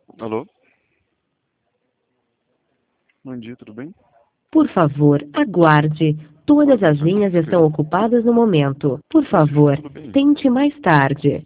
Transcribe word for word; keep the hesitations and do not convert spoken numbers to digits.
Alô? Bom dia, tudo bem? Por favor, aguarde. Todas as linhas estão ocupadas no momento. Por favor, Tudo bem. tente mais tarde.